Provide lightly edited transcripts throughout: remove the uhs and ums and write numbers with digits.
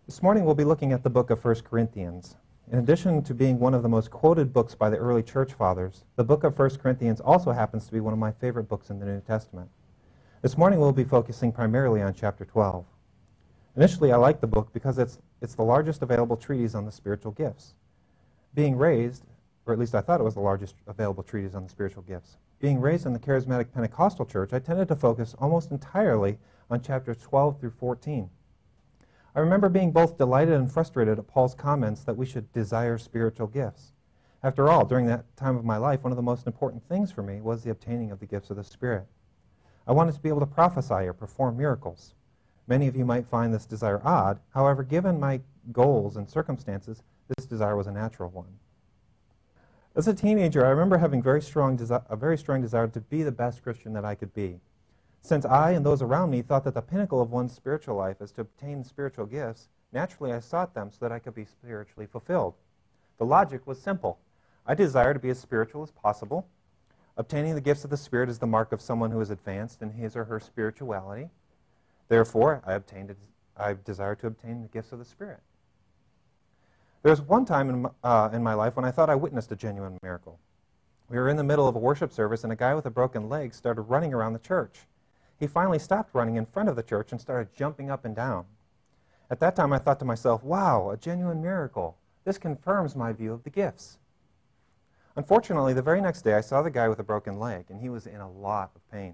This morning we'll be looking at the book of 1 Corinthians. In addition to being one of the most quoted books by the early church fathers, the book of 1 Corinthians also happens to be one of my favorite books in the New Testament. This morning we'll be focusing primarily on chapter 12. Initially I liked the book because it's the largest available treatise on the spiritual gifts. Being raised, or at least I thought it was the largest available treatise on the spiritual gifts. Being raised in the charismatic Pentecostal church, I tended to focus almost entirely on chapters 12 through 14. I remember being both delighted and frustrated at Paul's comments that we should desire spiritual gifts. After all, during that time of my life, one of the most important things for me was the obtaining of the gifts of the Spirit. I wanted to be able to prophesy or perform miracles. Many of you might find this desire odd. However, given my goals and circumstances, this desire was a natural one. As a teenager, I remember having a very strong desire to be the best Christian that I could be. Since I and those around me thought that the pinnacle of one's spiritual life is to obtain spiritual gifts, naturally I sought them so that I could be spiritually fulfilled. The logic was simple. I desire to be as spiritual as possible. Obtaining the gifts of the Spirit is the mark of someone who is advanced in his or her spirituality. Therefore, I desire to obtain the gifts of the Spirit. There was one time in my life when I thought I witnessed a genuine miracle. We were in the middle of a worship service and a guy with a broken leg started running around the church. He finally stopped running in front of the church and started jumping up and down. At that time I thought to myself, wow, a genuine miracle. This confirms my view of the gifts. Unfortunately, the very next day I saw the guy with a broken leg and he was in a lot of pain.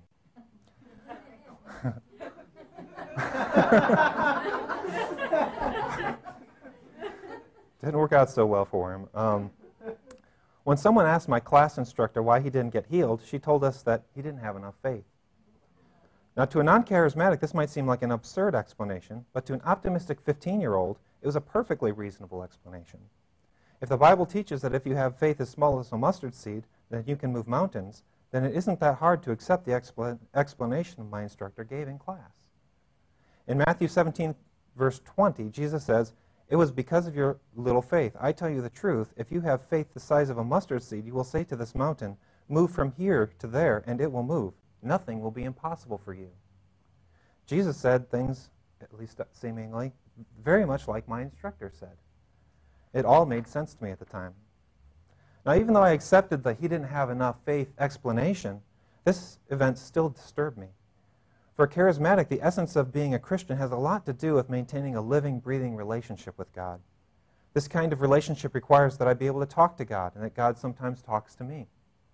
Didn't work out so well for him. When someone asked my class instructor why he didn't get healed, she told us that he didn't have enough faith. Now, to a non-charismatic, this might seem like an absurd explanation, but to an optimistic 15-year-old, it was a perfectly reasonable explanation. If the Bible teaches that if you have faith as small as a mustard seed, that you can move mountains, then it isn't that hard to accept the explanation my instructor gave in class. In Matthew 17, verse 20, Jesus says, "It was because of your little faith. I tell you the truth, if you have faith the size of a mustard seed, you will say to this mountain, 'Move from here to there,' and it will move. Nothing will be impossible for you." Jesus said things, at least seemingly, very much like my instructor said. It all made sense to me at the time. Now, even though I accepted that he didn't have enough faith explanation, this event still disturbed me. For a charismatic, the essence of being a Christian has a lot to do with maintaining a living, breathing relationship with God. This kind of relationship requires that I be able to talk to God and that God sometimes talks to me.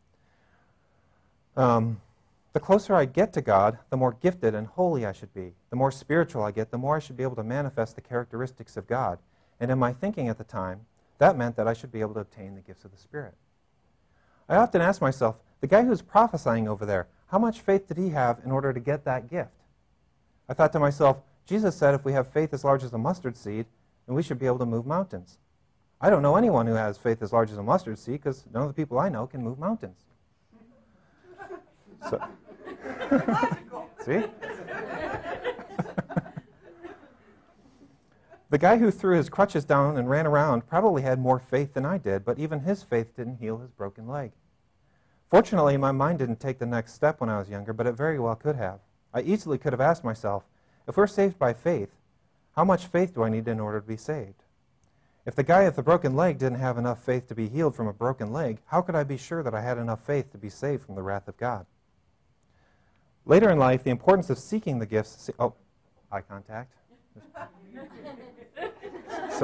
The closer I get to God, the more gifted and holy I should be. The more spiritual I get, the more I should be able to manifest the characteristics of God. And in my thinking at the time, that meant that I should be able to obtain the gifts of the Spirit. I often ask myself, the guy who's prophesying over there, how much faith did he have in order to get that gift? I thought to myself, Jesus said if we have faith as large as a mustard seed, then we should be able to move mountains. I don't know anyone who has faith as large as a mustard seed because none of the people I know can move mountains. So, see? The guy who threw his crutches down and ran around probably had more faith than I did, but even his faith didn't heal his broken leg. Fortunately, my mind didn't take the next step when I was younger, but it very well could have. I easily could have asked myself, if we're saved by faith, how much faith do I need in order to be saved? If the guy with the broken leg didn't have enough faith to be healed from a broken leg, how could I be sure that I had enough faith to be saved from the wrath of God? Later in life, the importance of seeking the gifts... Oh, eye contact. So,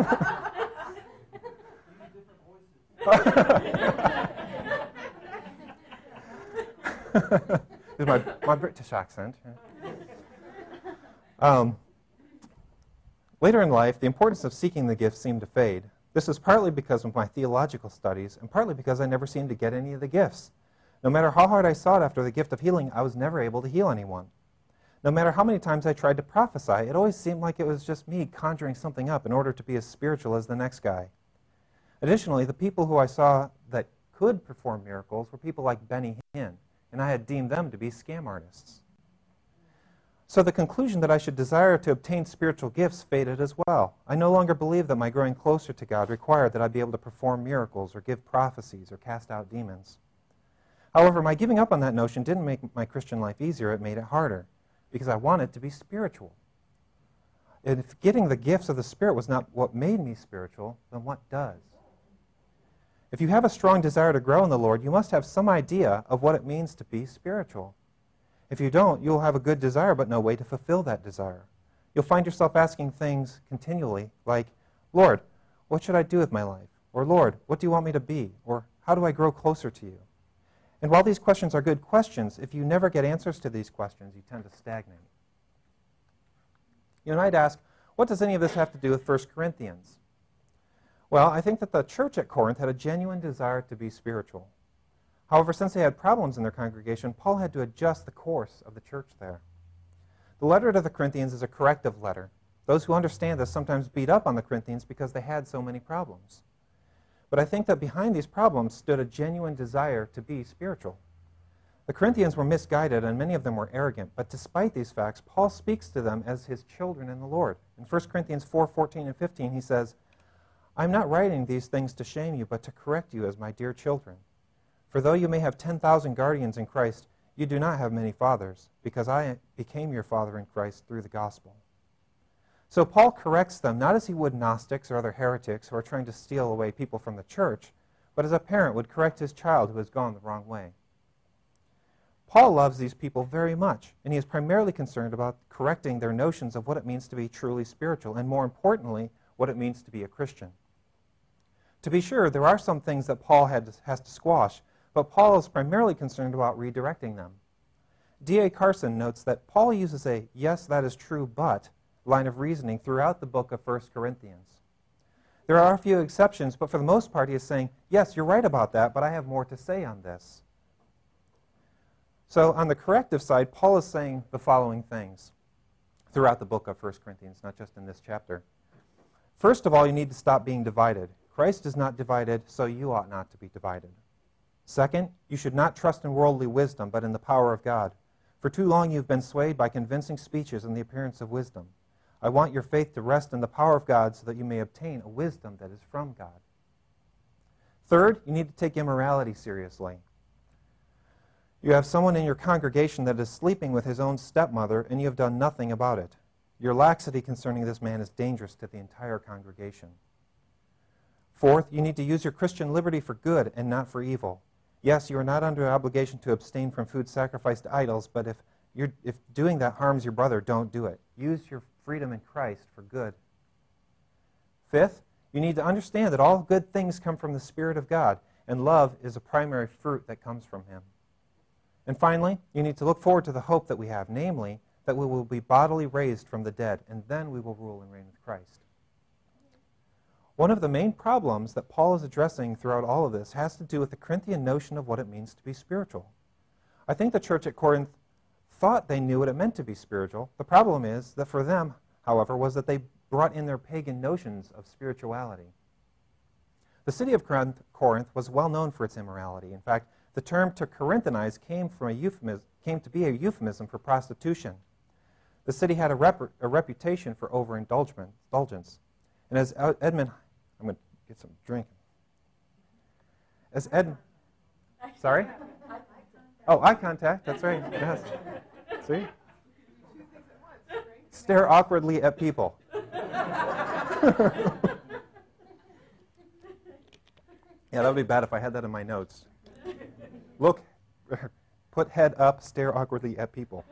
this is my British accent. Later in life, the importance of seeking the gifts seemed to fade. This was partly because of my theological studies, and partly because I never seemed to get any of the gifts. No matter how hard I sought after the gift of healing, I was never able to heal anyone. No matter how many times I tried to prophesy, it always seemed like it was just me conjuring something up in order to be as spiritual as the next guy. Additionally, the people who I saw that could perform miracles were people like Benny Hinn, and I had deemed them to be scam artists. So the conclusion that I should desire to obtain spiritual gifts faded as well. I no longer believed that my growing closer to God required that I be able to perform miracles or give prophecies or cast out demons. However, my giving up on that notion didn't make my Christian life easier, it made it harder, because I wanted to be spiritual. And if getting the gifts of the Spirit was not what made me spiritual, then what does? If you have a strong desire to grow in the Lord, you must have some idea of what it means to be spiritual. If you don't, you'll have a good desire but no way to fulfill that desire. You'll find yourself asking things continually like, Lord, what should I do with my life? Or Lord, what do you want me to be? Or how do I grow closer to you? And while these questions are good questions, if you never get answers to these questions, you tend to stagnate. You might ask, what does any of this have to do with 1 Corinthians? Well, I think that the church at Corinth had a genuine desire to be spiritual. However, since they had problems in their congregation, Paul had to adjust the course of the church there. The letter to the Corinthians is a corrective letter. Those who understand this sometimes beat up on the Corinthians because they had so many problems. But I think that behind these problems stood a genuine desire to be spiritual. The Corinthians were misguided and many of them were arrogant, but despite these facts, Paul speaks to them as his children in the Lord. In 1 Corinthians 4:14 and 15, he says, I'm not writing these things to shame you, but to correct you as my dear children. For though you may have 10,000 guardians in Christ, you do not have many fathers, because I became your father in Christ through the gospel. So Paul corrects them, not as he would Gnostics or other heretics who are trying to steal away people from the church, but as a parent would correct his child who has gone the wrong way. Paul loves these people very much, and he is primarily concerned about correcting their notions of what it means to be truly spiritual, and more importantly, what it means to be a Christian. To be sure, there are some things that Paul has to squash, but Paul is primarily concerned about redirecting them. D.A. Carson notes that Paul uses a yes, that is true, but line of reasoning throughout the book of 1 Corinthians. There are a few exceptions, but for the most part he is saying, yes, you're right about that, but I have more to say on this. So on the corrective side, Paul is saying the following things throughout the book of 1 Corinthians, not just in this chapter. First of all, you need to stop being divided. Christ is not divided, so you ought not to be divided. Second, you should not trust in worldly wisdom, but in the power of God. For too long you've been swayed by convincing speeches and the appearance of wisdom. I want your faith to rest in the power of God so that you may obtain a wisdom that is from God. Third, you need to take immorality seriously. You have someone in your congregation that is sleeping with his own stepmother, and you have done nothing about it. Your laxity concerning this man is dangerous to the entire congregation. Fourth, you need to use your Christian liberty for good and not for evil. Yes, you are not under obligation to abstain from food sacrificed to idols, but if doing that harms your brother, don't do it. Use your freedom in Christ for good. Fifth, you need to understand that all good things come from the Spirit of God, and love is a primary fruit that comes from Him. And finally, you need to look forward to the hope that we have, namely, that we will be bodily raised from the dead, and then we will rule and reign with Christ. One of the main problems that Paul is addressing throughout all of this has to do with the Corinthian notion of what it means to be spiritual. I think the church at Corinth thought they knew what it meant to be spiritual. The problem is that for them, however, was that they brought in their pagan notions of spirituality. The city of Corinth was well known for its immorality. In fact, the term to Corinthanize came to be a euphemism for prostitution. The city had a reputation for overindulgence. And as Edmund, I'm going to get some drinking. Sorry? Oh, eye contact, that's right, yes. See? Stare awkwardly at people. Yeah, that would be bad if I had that in my notes. Look, put head up, stare awkwardly at people.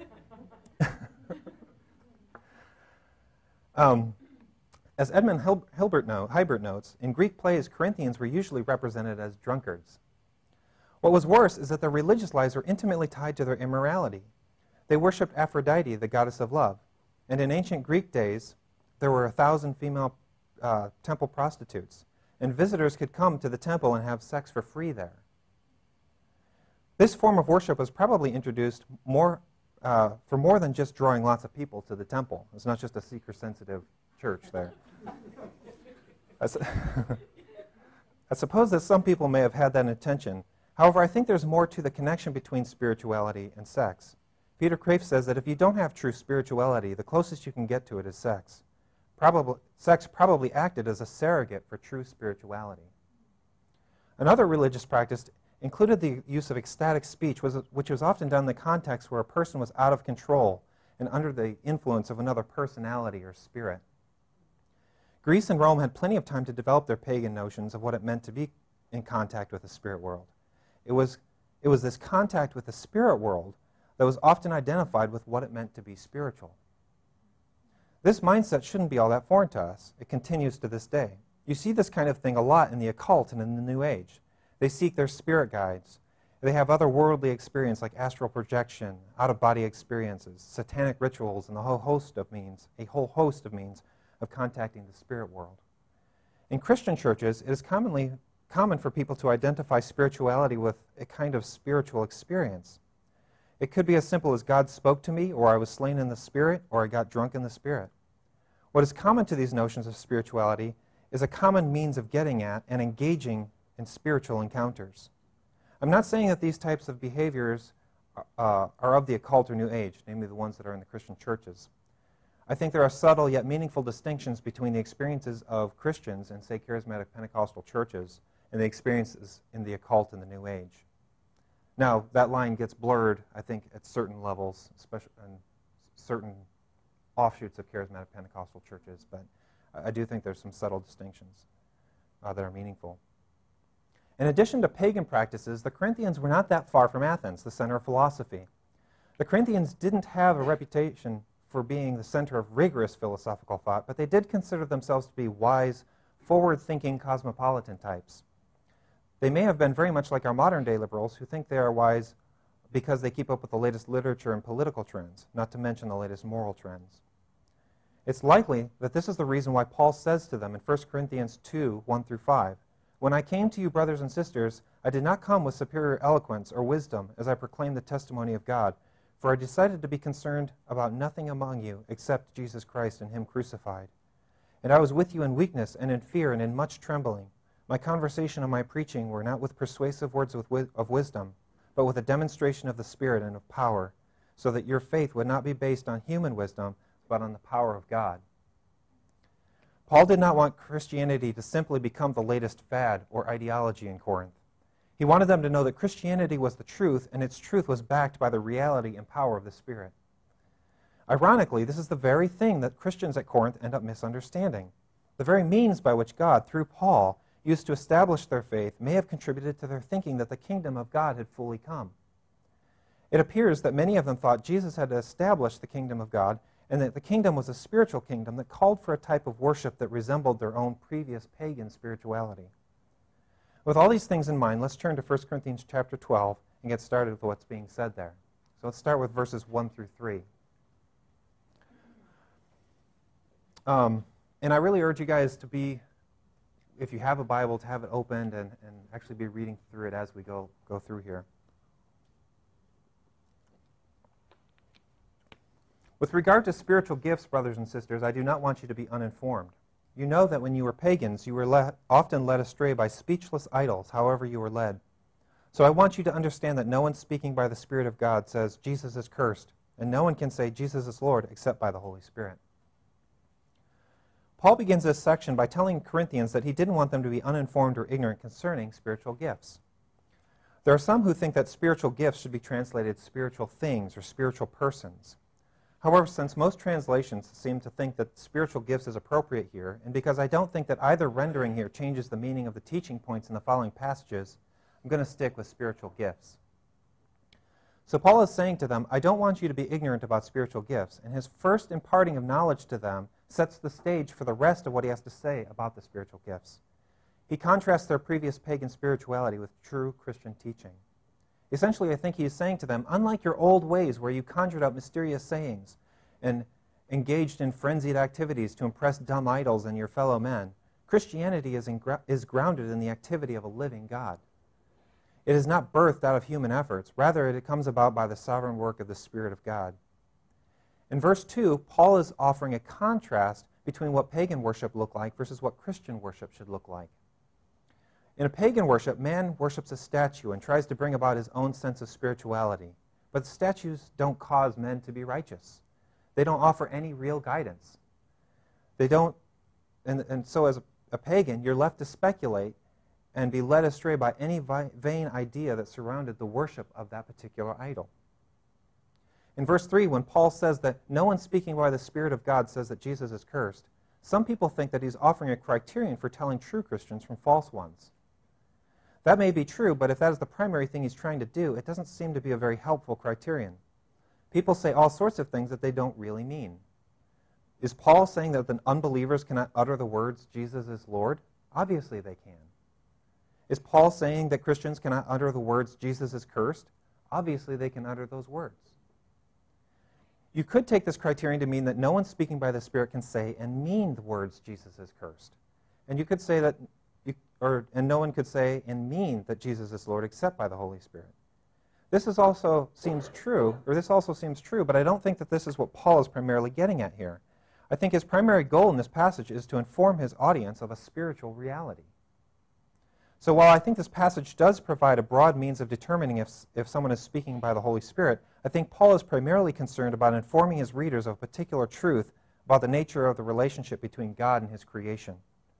As Edmund Hibert notes, in Greek plays, Corinthians were usually represented as drunkards. What was worse is that their religious lives were intimately tied to their immorality. They worshipped Aphrodite, the goddess of love. And in ancient Greek days, there were 1,000 female temple prostitutes. And visitors could come to the temple and have sex for free there. This form of worship was probably introduced for more than just drawing lots of people to the temple. It's not just a seeker-sensitive church there. I suppose that some people may have had that intention. However, I think there's more to the connection between spirituality and sex. Peter Kreeft says that if you don't have true spirituality, the closest you can get to it is sex. Sex probably acted as a surrogate for true spirituality. Another religious practice included the use of ecstatic speech, which was often done in the context where a person was out of control and under the influence of another personality or spirit. Greece and Rome had plenty of time to develop their pagan notions of what it meant to be in contact with the spirit world. It was this contact with the spirit world that was often identified with what it meant to be spiritual. This mindset shouldn't be all that foreign to us. It continues to this day. You see this kind of thing a lot in the occult and in the New Age. They seek their spirit guides. They have otherworldly experience like astral projection, out-of-body experiences, satanic rituals, and a whole host of means of contacting the spirit world. In Christian churches, it is common for people to identify spirituality with a kind of spiritual experience. It could be as simple as God spoke to me, or I was slain in the Spirit, or I got drunk in the Spirit. What is common to these notions of spirituality is a common means of getting at and engaging in spiritual encounters. I'm not saying that these types of behaviors are of the occult or New Age, namely the ones that are in the Christian churches. I think there are subtle yet meaningful distinctions between the experiences of Christians in, say, charismatic Pentecostal churches and the experiences in the occult and the New Age. Now, that line gets blurred, I think, at certain levels, especially in certain offshoots of charismatic Pentecostal churches, but I do think there's some subtle distinctions that are meaningful. In addition to pagan practices, the Corinthians were not that far from Athens, the center of philosophy. The Corinthians didn't have a reputation for being the center of rigorous philosophical thought, but they did consider themselves to be wise, forward-thinking cosmopolitan types. They may have been very much like our modern-day liberals who think they are wise because they keep up with the latest literature and political trends, not to mention the latest moral trends. It's likely that this is the reason why Paul says to them in 1 Corinthians 2, 1 through 5, "When I came to you, brothers and sisters, I did not come with superior eloquence or wisdom as I proclaimed the testimony of God, for I decided to be concerned about nothing among you except Jesus Christ and Him crucified. And I was with you in weakness and in fear and in much trembling. My conversation and my preaching were not with persuasive words of wisdom, but with a demonstration of the Spirit and of power, so that your faith would not be based on human wisdom, but on the power of God." Paul did not want Christianity to simply become the latest fad or ideology in Corinth. He wanted them to know that Christianity was the truth, and its truth was backed by the reality and power of the Spirit. Ironically, this is the very thing that Christians at Corinth end up misunderstanding. The very means by which God, through Paul, used to establish their faith may have contributed to their thinking that the kingdom of God had fully come. It appears that many of them thought Jesus had established the kingdom of God and that the kingdom was a spiritual kingdom that called for a type of worship that resembled their own previous pagan spirituality. With all these things in mind, let's turn to 1 Corinthians chapter 12 and get started with what's being said there. So let's start with verses 1 through 3. And I really urge you guys to be, if you have a Bible, to have it opened and actually be reading through it as we go through here. With regard to spiritual gifts, brothers and sisters, I do not want you to be uninformed. You know that when you were pagans, you were often led astray by speechless idols, however you were led. So I want you to understand that no one speaking by the Spirit of God says, "Jesus is cursed," and no one can say, "Jesus is Lord," except by the Holy Spirit. Paul begins this section by telling Corinthians that he didn't want them to be uninformed or ignorant concerning spiritual gifts. There are some who think that spiritual gifts should be translated spiritual things or spiritual persons. However, since most translations seem to think that spiritual gifts is appropriate here, and because I don't think that either rendering here changes the meaning of the teaching points in the following passages, I'm going to stick with spiritual gifts. So Paul is saying to them, I don't want you to be ignorant about spiritual gifts, and his first imparting of knowledge to them sets the stage for the rest of what he has to say about the spiritual gifts. He contrasts their previous pagan spirituality with true Christian teaching. Essentially, I think he is saying to them, unlike your old ways where you conjured up mysterious sayings and engaged in frenzied activities to impress dumb idols and your fellow men, Christianity is grounded in the activity of a living God. It is not birthed out of human efforts. Rather, it comes about by the sovereign work of the Spirit of God. In verse 2, Paul is offering a contrast between what pagan worship looked like versus what Christian worship should look like. In a pagan worship, man worships a statue and tries to bring about his own sense of spirituality. But the statues don't cause men to be righteous. They don't offer any real guidance. They don't, and so as a pagan, you're left to speculate and be led astray by any vain idea that surrounded the worship of that particular idol. In verse 3, when Paul says that no one speaking by the Spirit of God says that Jesus is cursed, some people think that he's offering a criterion for telling true Christians from false ones. That may be true, but if that is the primary thing he's trying to do, it doesn't seem to be a very helpful criterion. People say all sorts of things that they don't really mean. Is Paul saying that the unbelievers cannot utter the words, Jesus is Lord? Obviously they can. Is Paul saying that Christians cannot utter the words, Jesus is cursed? Obviously they can utter those words. You could take this criterion to mean that no one speaking by the Spirit can say and mean the words, Jesus is cursed. And you could say that, and no one could say and mean that Jesus is Lord except by the Holy Spirit. This also seems true, but I don't think that this is what Paul is primarily getting at here. I think his primary goal in this passage is to inform his audience of a spiritual reality. So while I think this passage does provide a broad means of determining if someone is speaking by the Holy Spirit, I think Paul is primarily concerned about informing his readers of a particular truth about the nature of the relationship between God and his creation.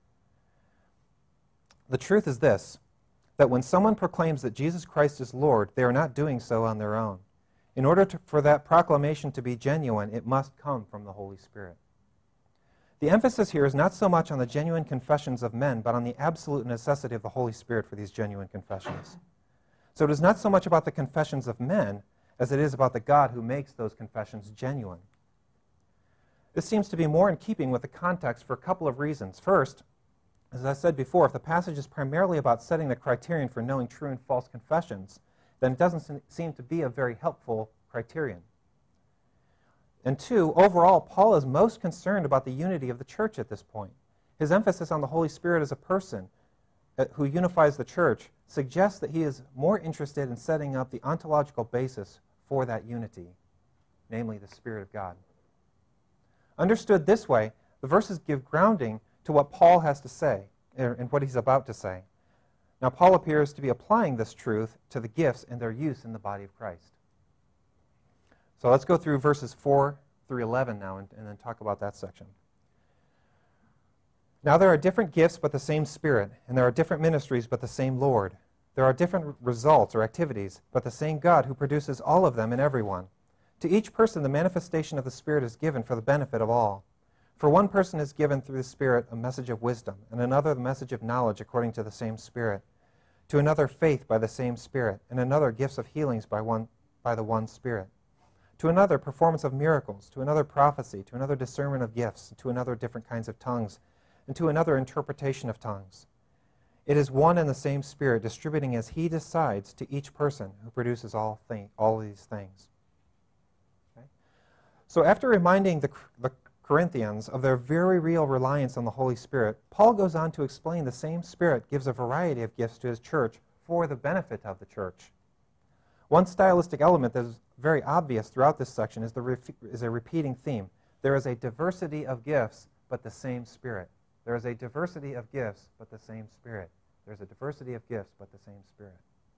The truth is this, that when someone proclaims that Jesus Christ is Lord, they are not doing so on their own. In order for that proclamation to be genuine, it must come from the Holy Spirit. The emphasis here is not so much on the genuine confessions of men, but on the absolute necessity of the Holy Spirit for these genuine confessions. So it is not so much about the confessions of men as it is about the God who makes those confessions genuine. This seems to be more in keeping with the context for a couple of reasons. First, as I said before, if the passage is primarily about setting the criterion for knowing true and false confessions, then it doesn't seem to be a very helpful criterion. And two, overall, Paul is most concerned about the unity of the church at this point. His emphasis on the Holy Spirit as a person who unifies the church suggests that he is more interested in setting up the ontological basis for that unity, namely the Spirit of God. Understood this way, the verses give grounding to what Paul has to say and what he's about to say. Now, Paul appears to be applying this truth to the gifts and their use in the body of Christ. So let's go through verses 4 through 11 now and then talk about that section. Now there are different gifts but the same Spirit, and there are different ministries but the same Lord. There are different results or activities, but the same God who produces all of them in everyone. To each person the manifestation of the Spirit is given for the benefit of all. For one person is given through the Spirit a message of wisdom, and another the message of knowledge according to the same Spirit. To another faith by the same Spirit, and another gifts of healings by the one Spirit. To another performance of miracles, to another prophecy, to another discernment of gifts, to another different kinds of tongues, and to another interpretation of tongues. It is one and the same Spirit distributing as He decides to each person who produces all these things. Okay? So after reminding the Corinthians of their very real reliance on the Holy Spirit, Paul goes on to explain the same Spirit gives a variety of gifts to his church for the benefit of the church. One stylistic element that is very obvious throughout this section is a repeating theme. There is a diversity of gifts, but the same Spirit. There is a diversity of gifts, but the same Spirit. There's a diversity of gifts, but the same Spirit.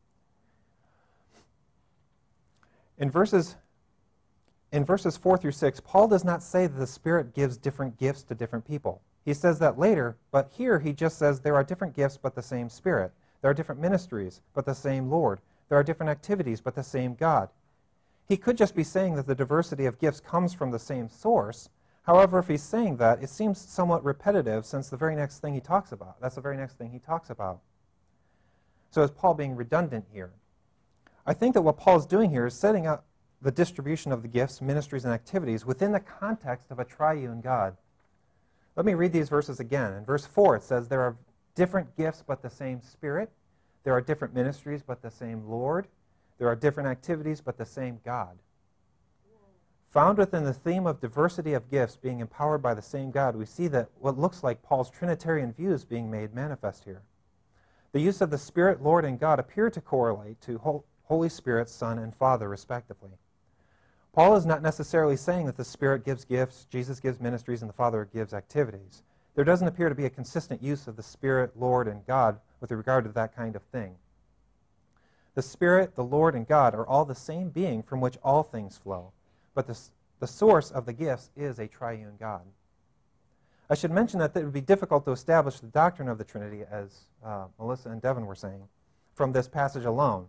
In verses 4 through 6, Paul does not say that the Spirit gives different gifts to different people. He says that later, but here he just says there are different gifts, but the same Spirit. There are different ministries, but the same Lord. There are different activities, but the same God. He could just be saying that the diversity of gifts comes from the same source. However, if he's saying that, it seems somewhat repetitive since that's the very next thing he talks about. So is Paul being redundant here? I think that what Paul is doing here is setting up the distribution of the gifts, ministries, and activities within the context of a triune God. Let me read these verses again. In verse 4, it says, there are different gifts, but the same Spirit. There are different ministries, but the same Lord. There are different activities, but the same God. Found within the theme of diversity of gifts being empowered by the same God, we see that what looks like Paul's Trinitarian views being made manifest here. The use of the Spirit, Lord, and God appear to correlate to Holy Spirit, Son, and Father, respectively. Paul is not necessarily saying that the Spirit gives gifts, Jesus gives ministries, and the Father gives activities. There doesn't appear to be a consistent use of the Spirit, Lord, and God with regard to that kind of thing. The Spirit, the Lord, and God are all the same being from which all things flow, but the source of the gifts is a triune God. I should mention that it would be difficult to establish the doctrine of the Trinity, as Melissa and Devin were saying, from this passage alone.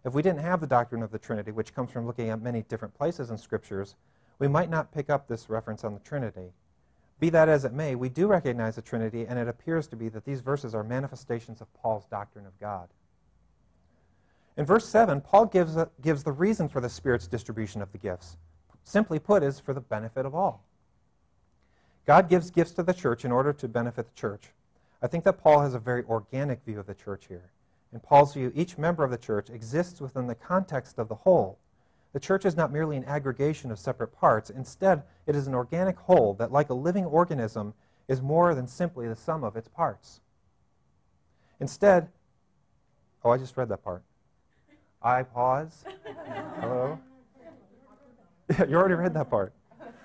If we didn't have the doctrine of the Trinity, which comes from looking at many different places in Scriptures, we might not pick up this reference on the Trinity. Be that as it may, we do recognize the Trinity, and it appears to be that these verses are manifestations of Paul's doctrine of God. In verse 7, Paul gives the reason for the Spirit's distribution of the gifts. Simply put, is for the benefit of all. God gives gifts to the church in order to benefit the church. I think that Paul has a very organic view of the church here. In Paul's view, each member of the church exists within the context of the whole. The church is not merely an aggregation of separate parts. Instead, it is an organic whole that, like a living organism, is more than simply the sum of its parts. Instead, I just read that part. I pause. Hello? Yeah, you already read that part.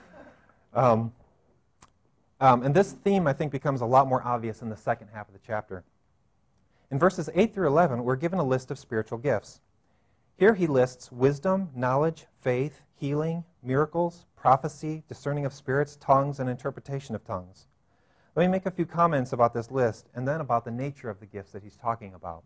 And this theme, I think, becomes a lot more obvious in the second half of the chapter. In verses 8 through 11, we're given a list of spiritual gifts. Here he lists wisdom, knowledge, faith, healing, miracles, prophecy, discerning of spirits, tongues, and interpretation of tongues. Let me make a few comments about this list and then about the nature of the gifts that he's talking about.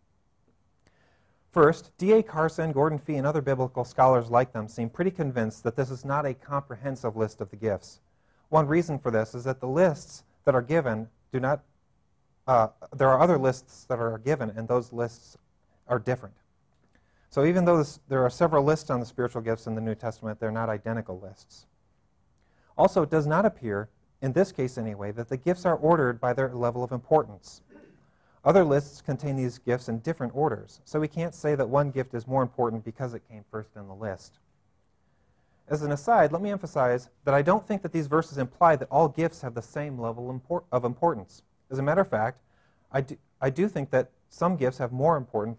First, D.A. Carson, Gordon Fee, and other biblical scholars like them seem pretty convinced that this is not a comprehensive list of the gifts. One reason for this is that the lists that are given do not there are other lists that are given, and those lists are different. So even though there are several lists on the spiritual gifts in the New Testament, they're not identical lists. Also, it does not appear, in this case anyway, that the gifts are ordered by their level of importance. Other lists contain these gifts in different orders, so we can't say that one gift is more important because it came first in the list. As an aside, let me emphasize that I don't think that these verses imply that all gifts have the same level of importance. As a matter of fact, I do think that some gifts are more important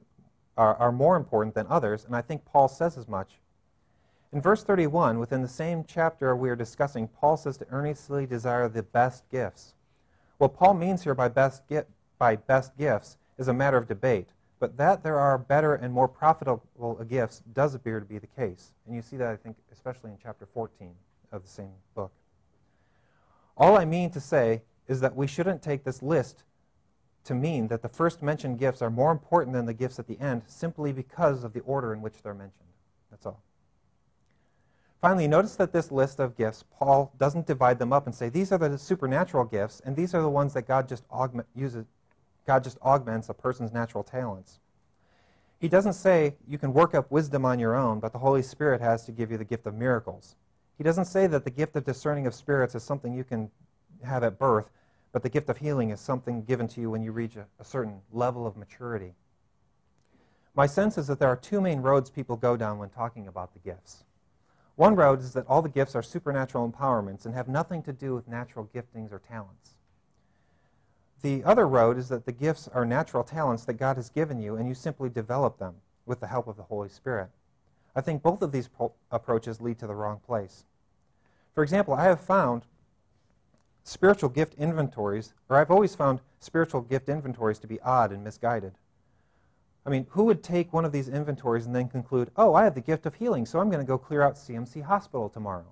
than others, and I think Paul says as much. In verse 31, within the same chapter we are discussing, Paul says to earnestly desire the best gifts. What Paul means here by best gifts is a matter of debate, but that there are better and more profitable gifts does appear to be the case. And you see that, I think, especially in chapter 14 of the same book. All I mean to say is that we shouldn't take this list to mean that the first mentioned gifts are more important than the gifts at the end simply because of the order in which they're mentioned. That's all. Finally, notice that this list of gifts, Paul doesn't divide them up and say, these are the supernatural gifts, and these are the ones that God just augments a person's natural talents. He doesn't say you can work up wisdom on your own, but the Holy Spirit has to give you the gift of miracles. He doesn't say that the gift of discerning of spirits is something you can have at birth, but the gift of healing is something given to you when you reach a certain level of maturity. My sense is that there are two main roads people go down when talking about the gifts. One road is that all the gifts are supernatural empowerments and have nothing to do with natural giftings or talents. The other road is that the gifts are natural talents that God has given you, and you simply develop them with the help of the Holy Spirit. I think both of these approaches lead to the wrong place. For example, I have found spiritual gift inventories, or I've always found spiritual gift inventories to be odd and misguided. I mean, who would take one of these inventories and then conclude, oh, I have the gift of healing, so I'm going to go clear out CMC Hospital tomorrow?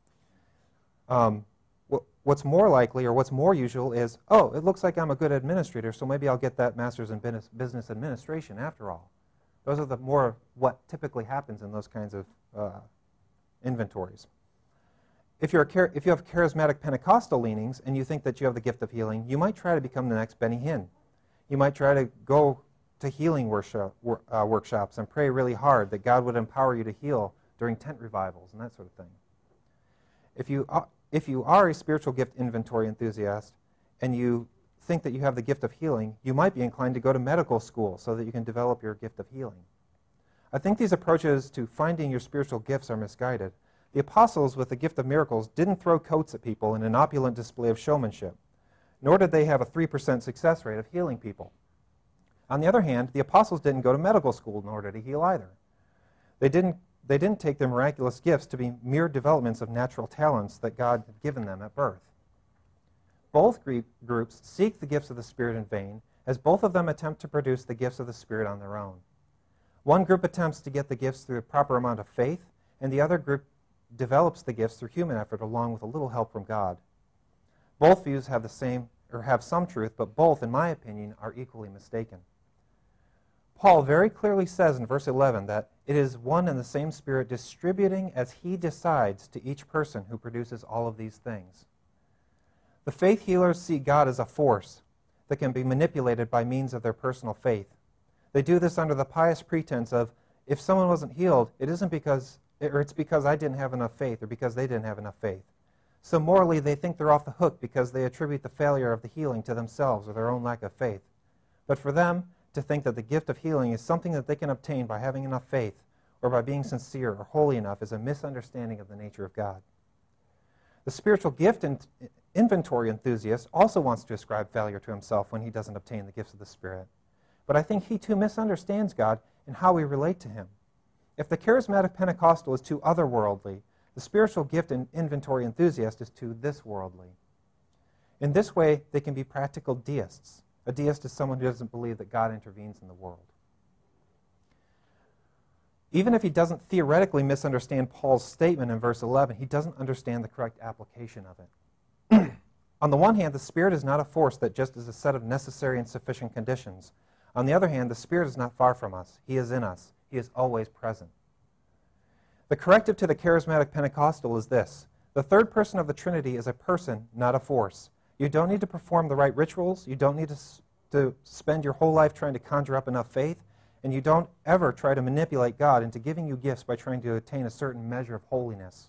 What's more likely, or what's more usual, is, oh, it looks like I'm a good administrator, so maybe I'll get that master's in business administration after all. Those are the more what typically happens in those kinds of inventories. If you have charismatic Pentecostal leanings and you think that you have the gift of healing, you might try to become the next Benny Hinn. You might try to go to healing workshops and pray really hard that God would empower you to heal during tent revivals and that sort of thing. If you are a spiritual gift inventory enthusiast and you think that you have the gift of healing, you might be inclined to go to medical school so that you can develop your gift of healing. I think these approaches to finding your spiritual gifts are misguided. The apostles with the gift of miracles didn't throw coats at people in an opulent display of showmanship, nor did they have a 3% success rate of healing people. On the other hand, the apostles didn't go to medical school, nor did he heal either. They didn't take their miraculous gifts to be mere developments of natural talents that God had given them at birth. Both groups seek the gifts of the Spirit in vain, as both of them attempt to produce the gifts of the Spirit on their own. One group attempts to get the gifts through a proper amount of faith, and the other group develops the gifts through human effort along with a little help from God. Both views have some truth, but both, in my opinion, are equally mistaken. Paul very clearly says in verse 11 that it is one and the same Spirit distributing as he decides to each person who produces all of these things. The faith healers see God as a force that can be manipulated by means of their personal faith. They do this under the pious pretense of, if someone wasn't healed, it's because I didn't have enough faith or because they didn't have enough faith. So morally, they think they're off the hook because they attribute the failure of the healing to themselves or their own lack of faith. But for them to think that the gift of healing is something that they can obtain by having enough faith or by being sincere or holy enough is a misunderstanding of the nature of God. The spiritual gift inventory enthusiast also wants to ascribe failure to himself when he doesn't obtain the gifts of the Spirit. But I think he too misunderstands God and how we relate to him. If the charismatic Pentecostal is too otherworldly, the spiritual gift inventory enthusiast is too this worldly. In this way, they can be practical deists. A deist is someone who doesn't believe that God intervenes in the world. Even if he doesn't theoretically misunderstand Paul's statement in verse 11, he doesn't understand the correct application of it. On the one hand, the Spirit is not a force that just is a set of necessary and sufficient conditions. On the other hand, the Spirit is not far from us. He is in us. He is always present. The corrective to the charismatic Pentecostal is this: the third person of the Trinity is a person, not a force. You don't need to perform the right rituals. You don't need to spend your whole life trying to conjure up enough faith. And you don't ever try to manipulate God into giving you gifts by trying to attain a certain measure of holiness.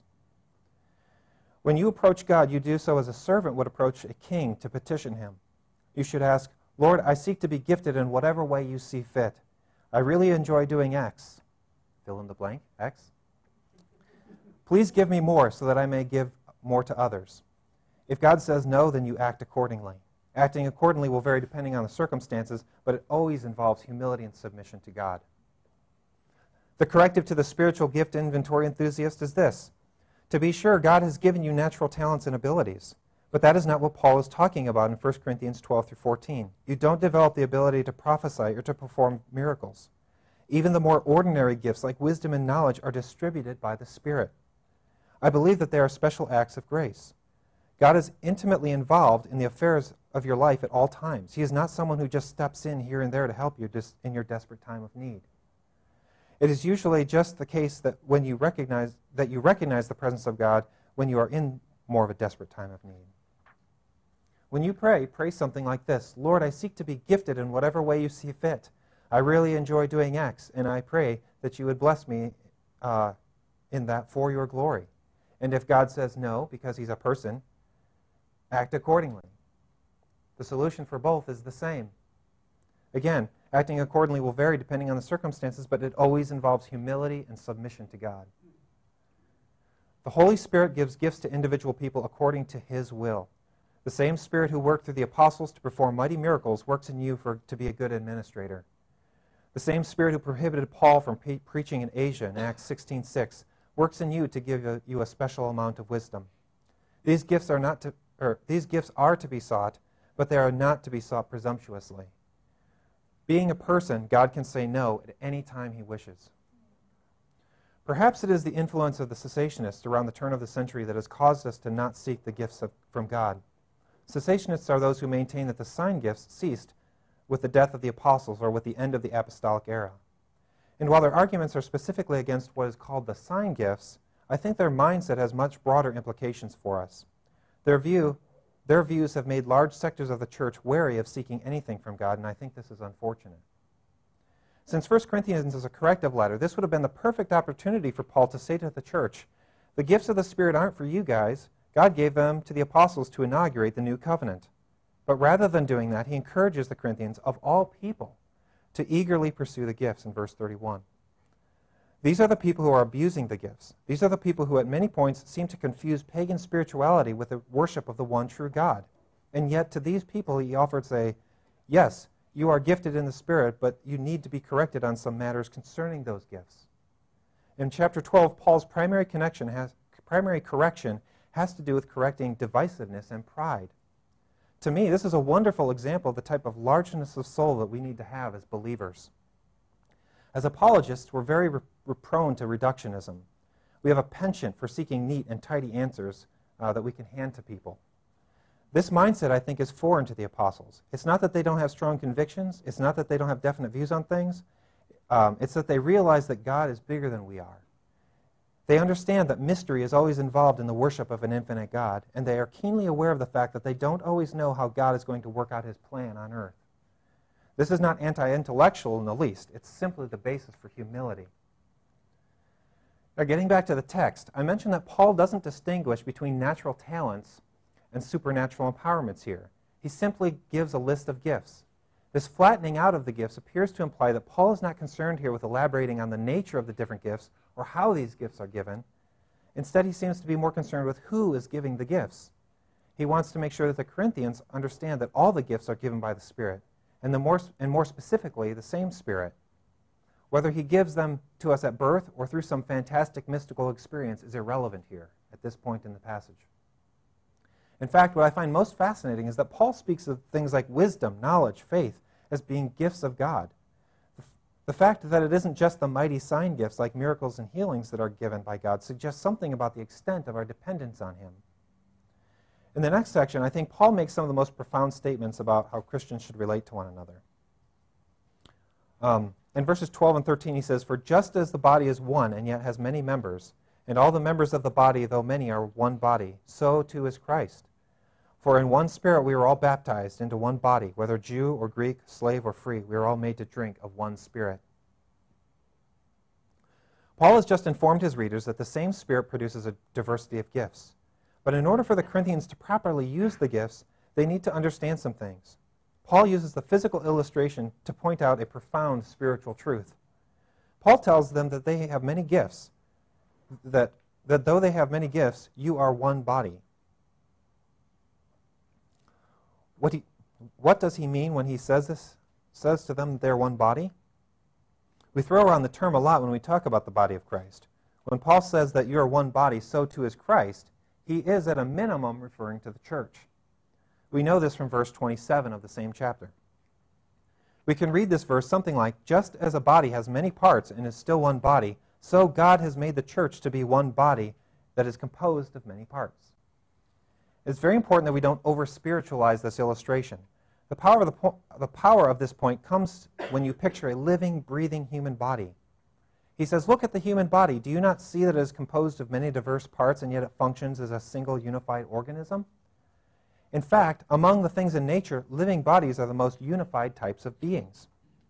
When you approach God, you do so as a servant would approach a king to petition him. You should ask, Lord, I seek to be gifted in whatever way you see fit. I really enjoy doing X. Fill in the blank, X. Please give me more so that I may give more to others. If God says no, then you act accordingly. Acting accordingly will vary depending on the circumstances, but it always involves humility and submission to God. The corrective to the spiritual gift inventory enthusiast is this: to be sure, God has given you natural talents and abilities, but that is not what Paul is talking about in 1 Corinthians 12 through 14. You don't develop the ability to prophesy or to perform miracles. Even the more ordinary gifts like wisdom and knowledge are distributed by the Spirit. I believe that they are special acts of grace. God is intimately involved in the affairs of your life at all times. He is not someone who just steps in here and there to help you just in your desperate time of need. It is usually just the case that when you recognize the presence of God when you are in more of a desperate time of need. When you pray something like this: Lord, I seek to be gifted in whatever way you see fit. I really enjoy doing X, and I pray that you would bless me in that for your glory. And if God says no, because he's a person, act accordingly. The solution for both is the same. Again, acting accordingly will vary depending on the circumstances, but it always involves humility and submission to God. The Holy Spirit gives gifts to individual people according to his will. The same Spirit who worked through the apostles to perform mighty miracles works in you to be a good administrator. The same Spirit who prohibited Paul from preaching in Asia in Acts 16:6 works in you to give you a special amount of wisdom. These gifts are to be sought, but they are not to be sought presumptuously. Being a person, God can say no at any time he wishes. Perhaps it is the influence of the cessationists around the turn of the century that has caused us to not seek the gifts from God. Cessationists are those who maintain that the sign gifts ceased with the death of the apostles or with the end of the apostolic era. And while their arguments are specifically against what is called the sign gifts, I think their mindset has much broader implications for us. Their views have made large sectors of the church wary of seeking anything from God, and I think this is unfortunate. Since 1 Corinthians is a corrective letter, this would have been the perfect opportunity for Paul to say to the church, the gifts of the Spirit aren't for you guys. God gave them to the apostles to inaugurate the new covenant. But rather than doing that, he encourages the Corinthians, of all people, to eagerly pursue the gifts in verse 31. These are the people who are abusing the gifts. These are the people who at many points seem to confuse pagan spirituality with the worship of the one true God. And yet to these people he offers yes, you are gifted in the Spirit, but you need to be corrected on some matters concerning those gifts. In chapter 12, Paul's primary correction has to do with correcting divisiveness and pride. To me, this is a wonderful example of the type of largeness of soul that we need to have as believers. As apologists, we're very prone to reductionism. We have a penchant for seeking neat and tidy answers that we can hand to people. This mindset, I think, is foreign to the apostles. It's not that they don't have strong convictions. It's not that they don't have definite views on things. It's that they realize that God is bigger than we are. They understand that mystery is always involved in the worship of an infinite God, and they are keenly aware of the fact that they don't always know how God is going to work out his plan on earth. This is not anti-intellectual in the least. It's simply the basis for humility. Now, getting back to the text, I mentioned that Paul doesn't distinguish between natural talents and supernatural empowerments here. He simply gives a list of gifts. This flattening out of the gifts appears to imply that Paul is not concerned here with elaborating on the nature of the different gifts or how these gifts are given. Instead, he seems to be more concerned with who is giving the gifts. He wants to make sure that the Corinthians understand that all the gifts are given by the Spirit, and more specifically, the same Spirit. Whether he gives them to us at birth or through some fantastic mystical experience is irrelevant here at this point in the passage. In fact, what I find most fascinating is that Paul speaks of things like wisdom, knowledge, faith as being gifts of God. The fact that it isn't just the mighty sign gifts like miracles and healings that are given by God suggests something about the extent of our dependence on him. In the next section, I think Paul makes some of the most profound statements about how Christians should relate to one another. In verses 12 and 13, he says, "For just as the body is one and yet has many members, and all the members of the body, though many, are one body, so too is Christ. For in one Spirit we are all baptized into one body, whether Jew or Greek, slave or free. We are all made to drink of one Spirit." Paul has just informed his readers that the same Spirit produces a diversity of gifts. But in order for the Corinthians to properly use the gifts, they need to understand some things. Paul uses the physical illustration to point out a profound spiritual truth. Paul tells them that they have many gifts, that though they have many gifts, you are one body. What does he mean when he says to them they're one body? We throw around the term a lot when we talk about the body of Christ. When Paul says that you are one body, so too is Christ, he is at a minimum referring to the church. We know this from verse 27 of the same chapter. We can read this verse something like, "Just as a body has many parts and is still one body, so God has made the church to be one body that is composed of many parts." It's very important that we don't over-spiritualize this illustration. The power of this point comes when you picture a living, breathing human body. He says, look at the human body. Do you not see that it is composed of many diverse parts and yet it functions as a single unified organism? In fact, among the things in nature, living bodies are the most unified types of beings.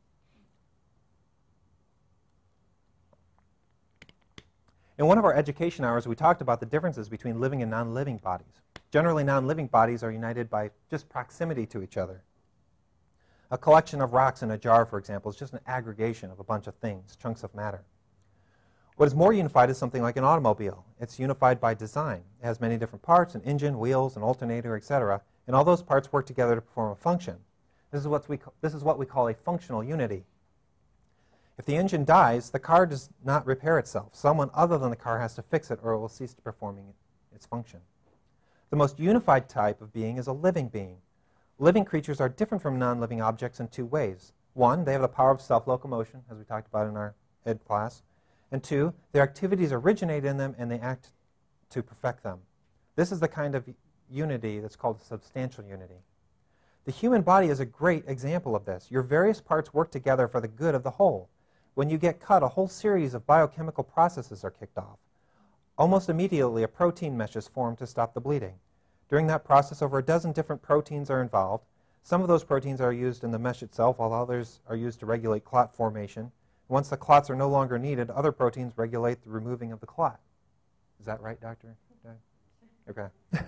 In one of our education hours, we talked about the differences between living and non-living bodies. Generally, non-living bodies are united by just proximity to each other. A collection of rocks in a jar, for example, is just an aggregation of a bunch of things, chunks of matter. What is more unified is something like an automobile. It's unified by design. It has many different parts, an engine, wheels, an alternator, etc., and all those parts work together to perform a function. This is what we call a functional unity. If the engine dies, the car does not repair itself. Someone other than the car has to fix it or it will cease performing its function. The most unified type of being is a living being. Living creatures are different from non-living objects in two ways. One, they have the power of self-locomotion, as we talked about in our ed class. And two, their activities originate in them and they act to perfect them. This is the kind of unity that's called substantial unity. The human body is a great example of this. Your various parts work together for the good of the whole. When you get cut, a whole series of biochemical processes are kicked off. Almost immediately, a protein mesh is formed to stop the bleeding. During that process, over a dozen different proteins are involved. Some of those proteins are used in the mesh itself, while others are used to regulate clot formation. Once the clots are no longer needed, other proteins regulate the removing of the clot. Is that right, Doctor? Okay.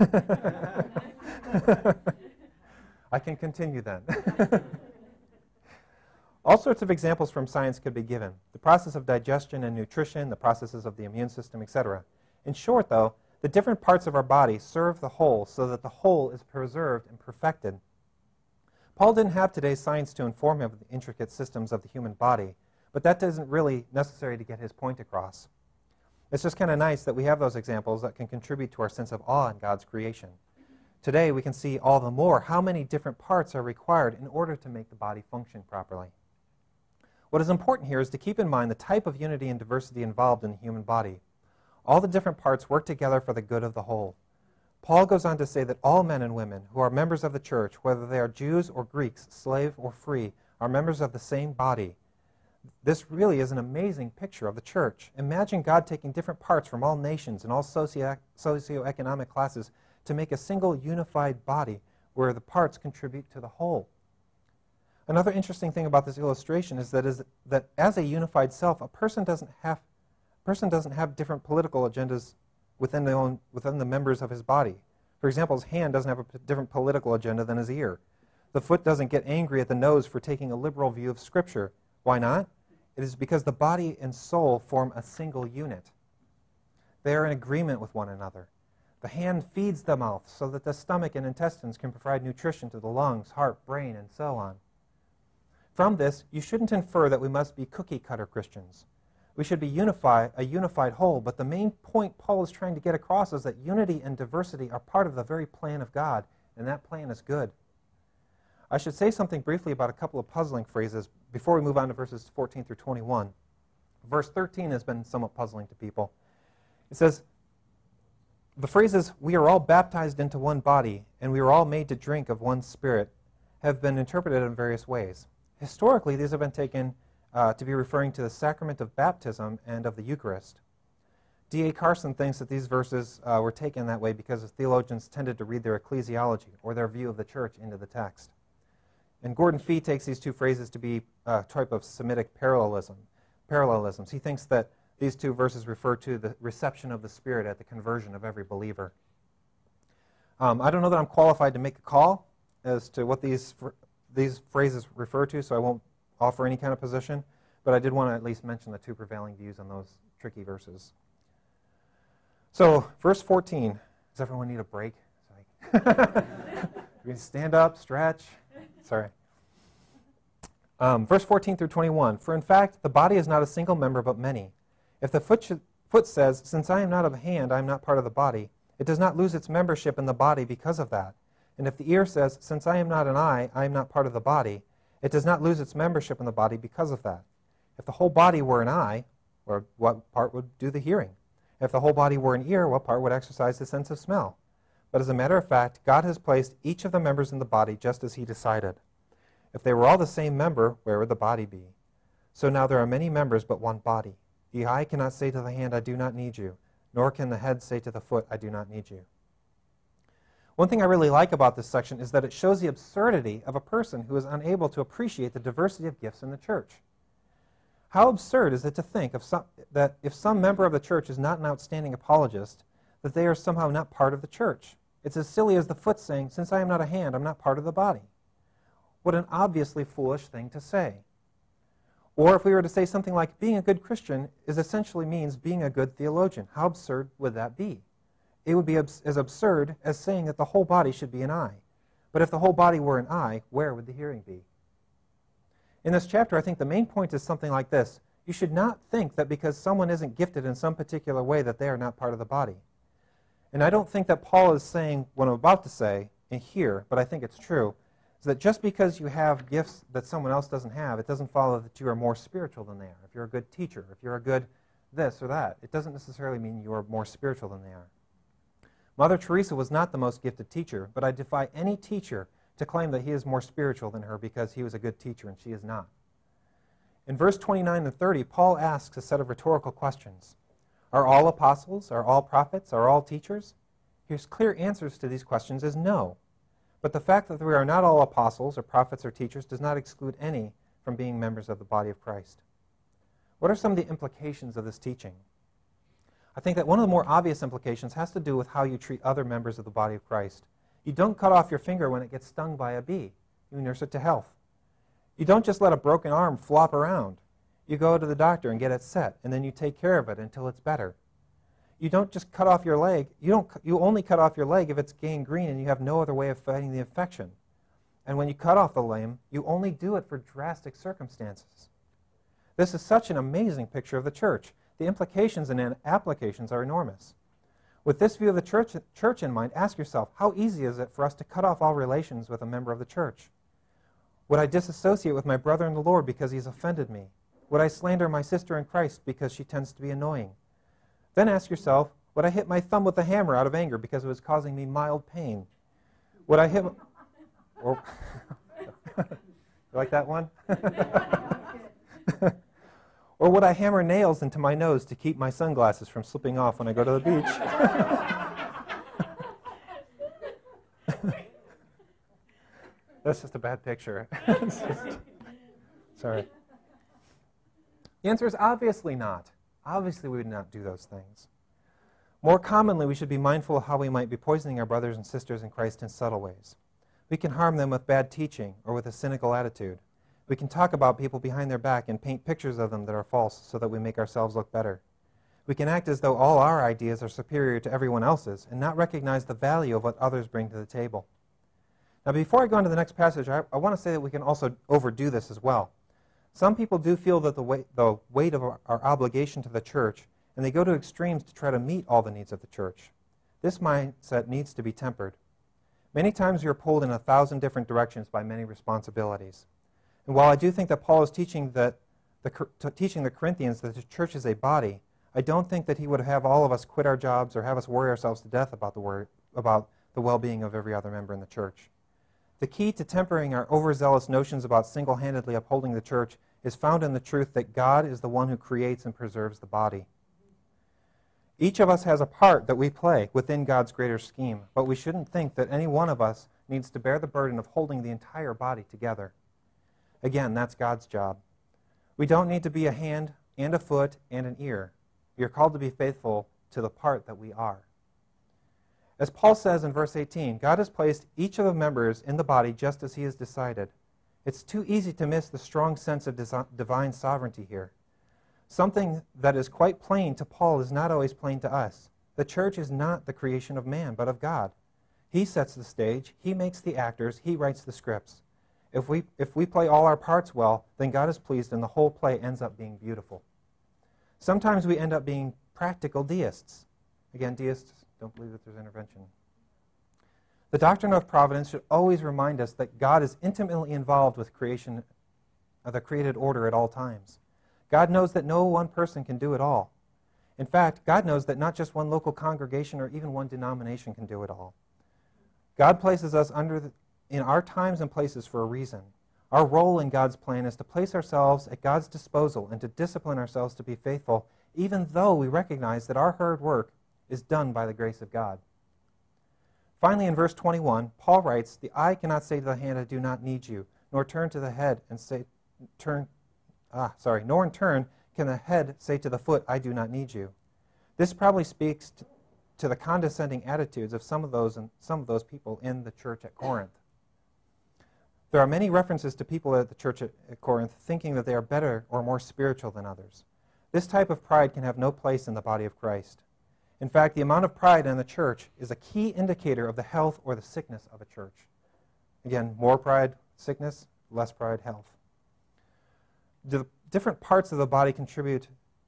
I can continue then. All sorts of examples from science could be given. The process of digestion and nutrition, the processes of the immune system, etc. In short, though, the different parts of our body serve the whole so that the whole is preserved and perfected. Paul didn't have today's science to inform him of the intricate systems of the human body, but that isn't really necessary to get his point across. It's just kind of nice that we have those examples that can contribute to our sense of awe in God's creation. Today we can see all the more how many different parts are required in order to make the body function properly. What is important here is to keep in mind the type of unity and diversity involved in the human body. All the different parts work together for the good of the whole. Paul goes on to say that all men and women who are members of the church, whether they are Jews or Greeks, slave or free, are members of the same body. This really is an amazing picture of the church. Imagine God taking different parts from all nations and all socioeconomic classes to make a single unified body where the parts contribute to the whole. Another interesting thing about this illustration is that as a unified self, a person doesn't have different political agendas within the members of his body. For example, his hand doesn't have a different political agenda than his ear. The foot doesn't get angry at the nose for taking a liberal view of Scripture. Why not? It is because the body and soul form a single unit. They are in agreement with one another. The hand feeds the mouth so that the stomach and intestines can provide nutrition to the lungs, heart, brain, and so on. From this, you shouldn't infer that we must be cookie-cutter Christians. We should be a unified whole, but the main point Paul is trying to get across is that unity and diversity are part of the very plan of God, and that plan is good. I should say something briefly about a couple of puzzling phrases before we move on to verses 14 through 21. Verse 13 has been somewhat puzzling to people. It says, the phrases, "we are all baptized into one body, and we are all made to drink of one Spirit," have been interpreted in various ways. Historically, these have been taken to be referring to the sacrament of baptism and of the Eucharist. D.A. Carson thinks that these verses were taken that way because theologians tended to read their ecclesiology, or their view of the church, into the text. And Gordon Fee takes these two phrases to be a type of Semitic parallelisms. He thinks that these two verses refer to the reception of the Spirit at the conversion of every believer. I don't know that I'm qualified to make a call as to what these phrases refer to, so I won't offer any kind of position, but I did want to at least mention the two prevailing views on those tricky verses. So, verse 14. Does everyone need a break? We stand up, stretch. Sorry. Verse 14 through 21. For in fact, the body is not a single member, but many. If the foot says, "Since I am not of a hand, I am not part of the body," it does not lose its membership in the body because of that. And if the ear says, "Since I am not an eye, I am not part of the body," it does not lose its membership in the body because of that. If the whole body were an eye, what part would do the hearing? If the whole body were an ear, what part would exercise the sense of smell? But as a matter of fact, God has placed each of the members in the body just as He decided. If they were all the same member, where would the body be? So now there are many members, but one body. The eye cannot say to the hand, "I do not need you," nor can the head say to the foot, "I do not need you." One thing I really like about this section is that it shows the absurdity of a person who is unable to appreciate the diversity of gifts in the church. How absurd is it to think that if some member of the church is not an outstanding apologist, that they are somehow not part of the church? It's as silly as the foot saying, "Since I am not a hand, I'm not part of the body." What an obviously foolish thing to say. Or if we were to say something like, being a good Christian essentially means being a good theologian. How absurd would that be? It would be as absurd as saying that the whole body should be an eye. But if the whole body were an eye, where would the hearing be? In this chapter, I think the main point is something like this. You should not think that because someone isn't gifted in some particular way that they are not part of the body. And I don't think that Paul is saying what I'm about to say in here, but I think it's true, is that just because you have gifts that someone else doesn't have, it doesn't follow that you are more spiritual than they are. If you're a good teacher, if you're a good this or that, it doesn't necessarily mean you are more spiritual than they are. Mother Teresa was not the most gifted teacher, but I defy any teacher to claim that he is more spiritual than her because he was a good teacher and she is not. In verse 29 and 30, Paul asks a set of rhetorical questions. Are all apostles? Are all prophets? Are all teachers? His clear answers to these questions is no. But the fact that we are not all apostles or prophets or teachers does not exclude any from being members of the body of Christ. What are some of the implications of this teaching? I think that one of the more obvious implications has to do with how you treat other members of the body of Christ. You don't cut off your finger when it gets stung by a bee. You nurse it to health. You don't just let a broken arm flop around. You go to the doctor and get it set, and then you take care of it until it's better. You don't just cut off your leg. You only cut off your leg if it's gangrene and you have no other way of fighting the infection. And when you cut off the limb, you only do it for drastic circumstances. This is such an amazing picture of the church. The implications and applications are enormous. With this view of the church in mind, ask yourself, how easy is it for us to cut off all relations with a member of the church? Would I disassociate with my brother in the Lord because he's offended me? Would I slander my sister in Christ because she tends to be annoying? Then ask yourself, would I hit my thumb with a hammer out of anger because it was causing me mild pain? Would I hit... Or, you like that one? would I hammer nails into my nose to keep my sunglasses from slipping off when I go to the beach? That's just a bad picture. Sorry. The answer is obviously not. Obviously, we would not do those things. More commonly, we should be mindful of how we might be poisoning our brothers and sisters in Christ in subtle ways. We can harm them with bad teaching or with a cynical attitude. We can talk about people behind their back and paint pictures of them that are false so that we make ourselves look better. We can act as though all our ideas are superior to everyone else's and not recognize the value of what others bring to the table. Now, before I go on to the next passage, I want to say that we can also overdo this as well. Some people do feel that the weight of our obligation to the church, and they go to extremes to try to meet all the needs of the church. This mindset needs to be tempered. Many times you're pulled in 1,000 different directions by many responsibilities. And while I do think that Paul is teaching the Corinthians that the church is a body, I don't think that he would have all of us quit our jobs or have us worry ourselves to death about the well-being of every other member in the church. The key to tempering our overzealous notions about single-handedly upholding the church is found in the truth that God is the one who creates and preserves the body. Each of us has a part that we play within God's greater scheme, but we shouldn't think that any one of us needs to bear the burden of holding the entire body together. Again, that's God's job. We don't need to be a hand and a foot and an ear. We are called to be faithful to the part that we are. As Paul says in verse 18, God has placed each of the members in the body just as he has decided. It's too easy to miss the strong sense of divine sovereignty here. Something that is quite plain to Paul is not always plain to us. The church is not the creation of man, but of God. He sets the stage, he makes the actors, he writes the scripts. If we play all our parts well, then God is pleased and the whole play ends up being beautiful. Sometimes we end up being practical deists. Again, deists don't believe that there's intervention. The doctrine of providence should always remind us that God is intimately involved with creation, the created order at all times. God knows that no one person can do it all. In fact, God knows that not just one local congregation or even one denomination can do it all. God places us in our times and places for a reason. Our role in God's plan is to place ourselves at God's disposal and to discipline ourselves to be faithful, even though we recognize that our hard work is done by the grace of God. Finally, in verse 21, Paul writes, "The eye cannot say to the hand, I do not need you, nor turn to the head and say, nor in turn can the head say to the foot, I do not need you." This probably speaks to the condescending attitudes of some of those people in the church at Corinth. There are many references to people at the church at Corinth thinking that they are better or more spiritual than others. This type of pride can have no place in the body of Christ. In fact, the amount of pride in the church is a key indicator of the health or the sickness of a church. Again, more pride, sickness; less pride, health. Do different parts of the body contribute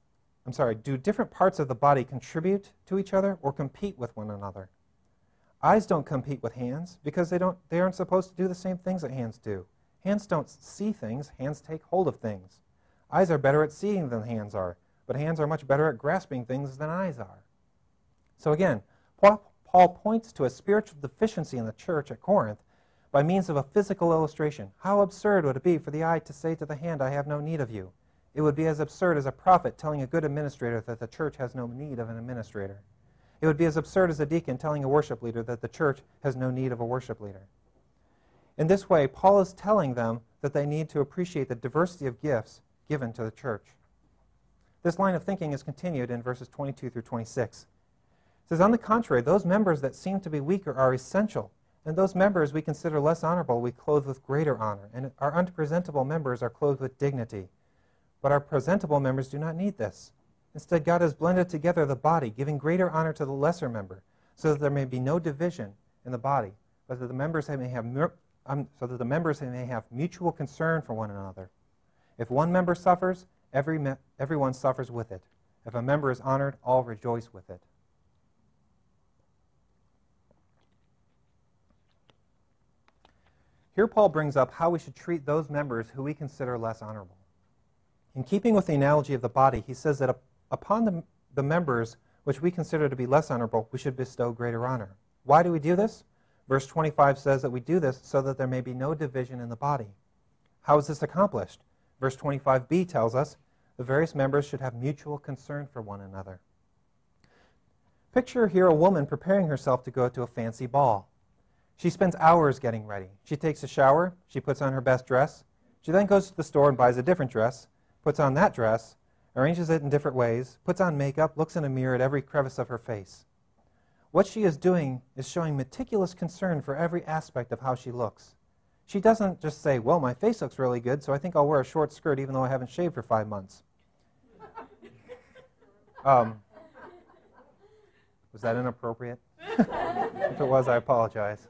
to each other or compete with one another? Eyes don't compete with hands because they aren't supposed to do the same things that hands do. Hands don't see things, hands take hold of things. Eyes are better at seeing than hands are, but hands are much better at grasping things than eyes are. So again, Paul points to a spiritual deficiency in the church at Corinth by means of a physical illustration. How absurd would it be for the eye to say to the hand, I have no need of you? It would be as absurd as a prophet telling a good administrator that the church has no need of an administrator. It would be as absurd as a deacon telling a worship leader that the church has no need of a worship leader. In this way, Paul is telling them that they need to appreciate the diversity of gifts given to the church. This line of thinking is continued in verses 22 through 26. It says, on the contrary, those members that seem to be weaker are essential, and those members we consider less honorable we clothe with greater honor, and our unpresentable members are clothed with dignity. But our presentable members do not need this. Instead, God has blended together the body, giving greater honor to the lesser member, so that there may be no division in the body, but that the members may have mutual concern for one another. If one member suffers, everyone suffers with it. If a member is honored, all rejoice with it. Here Paul brings up how we should treat those members who we consider less honorable. In keeping with the analogy of the body, he says that upon the members which we consider to be less honorable, we should bestow greater honor. Why do we do this? Verse 25 says that we do this so that there may be no division in the body. How is this accomplished? Verse 25b tells us The various members should have mutual concern for one another. Picture here a woman preparing herself to go to a fancy ball. She spends hours getting ready. She takes a shower, she puts on her best dress, she then goes to the store and buys a different dress, puts on that dress, arranges it in different ways, puts on makeup, looks in a mirror at every crevice of her face. What she is doing is showing meticulous concern for every aspect of how she looks. She doesn't just say, well, my face looks really good, so I think I'll wear a short skirt even though I haven't shaved for 5 months. Was that inappropriate? If it was, I apologize.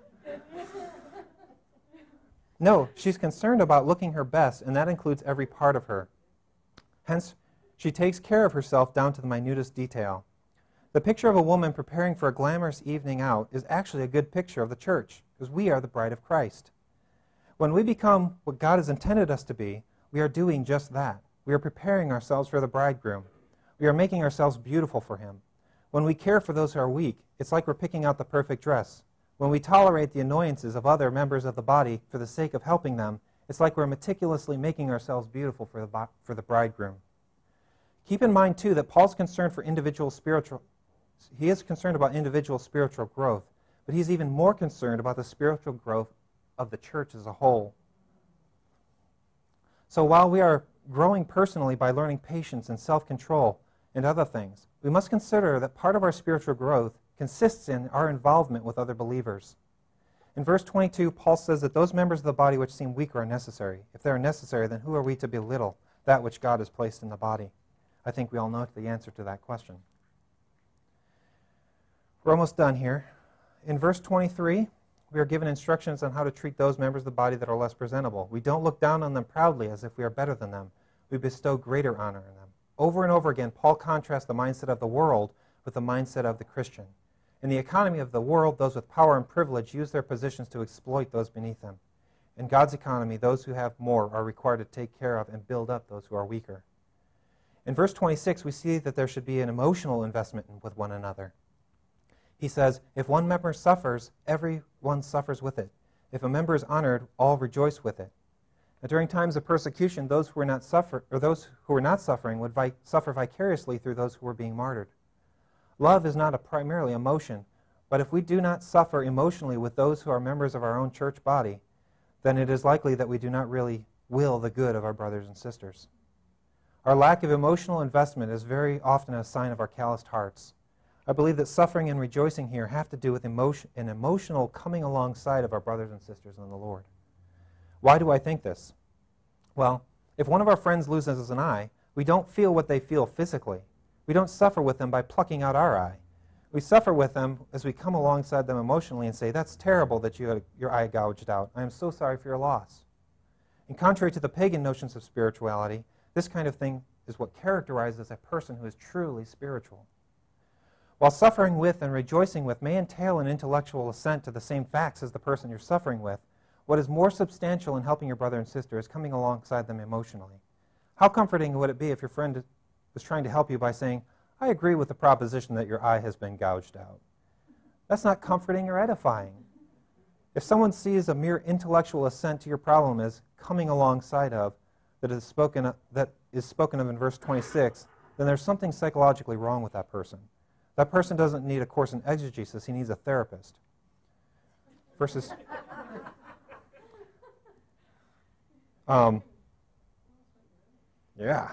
No, she's concerned about looking her best, and that includes every part of her. Hence, she takes care of herself down to the minutest detail. The picture of a woman preparing for a glamorous evening out is actually a good picture of the church, because we are the bride of Christ. When we become what God has intended us to be, we are doing just that. We are preparing ourselves for the bridegroom. We are making ourselves beautiful for him. When we care for those who are weak, it's like we're picking out the perfect dress. When we tolerate the annoyances of other members of the body for the sake of helping them, it's like we're meticulously making ourselves beautiful for the bridegroom. Keep in mind, too, that Paul's concerned for he is concerned about individual spiritual growth, but he's even more concerned about the spiritual growth of the church as a whole. So while we are growing personally by learning patience and self-control and other things, we must consider that part of our spiritual growth consists in our involvement with other believers. In verse 22, Paul says that those members of the body which seem weaker are necessary. If they are necessary, then who are we to belittle that which God has placed in the body? I think we all know the answer to that question. We're almost done here. In verse 23, we are given instructions on how to treat those members of the body that are less presentable. We don't look down on them proudly as if we are better than them. We bestow greater honor on them. Over and over again, Paul contrasts the mindset of the world with the mindset of the Christian. In the economy of the world, those with power and privilege use their positions to exploit those beneath them. In God's economy, those who have more are required to take care of and build up those who are weaker. In verse 26, we see that there should be an emotional investment with one another. He says, if one member suffers, everyone suffers with it. If a member is honored, all rejoice with it. Now, during times of persecution, those who were not suffering would suffer vicariously through those who were being martyred. Love is not primarily emotion, but if we do not suffer emotionally with those who are members of our own church body, then it is likely that we do not really will the good of our brothers and sisters. Our lack of emotional investment is very often a sign of our calloused hearts. I believe that suffering and rejoicing here have to do with an emotional coming alongside of our brothers and sisters in the Lord. Why do I think this? Well, if one of our friends loses an eye, we don't feel what they feel physically. We don't suffer with them by plucking out our eye. We suffer with them as we come alongside them emotionally and say, that's terrible that you had your eye gouged out. I am so sorry for your loss. And contrary to the pagan notions of spirituality, this kind of thing is what characterizes a person who is truly spiritual. While suffering with and rejoicing with may entail an intellectual assent to the same facts as the person you're suffering with, what is more substantial in helping your brother and sister is coming alongside them emotionally. How comforting would it be if your friend was trying to help you by saying, I agree with the proposition that your eye has been gouged out? That's not comforting or edifying. If someone sees a mere intellectual assent to your problem as coming alongside of, that is spoken of in verse 26, then there's something psychologically wrong with that person. That person doesn't need a course in exegesis, he needs a therapist. Verses... yeah.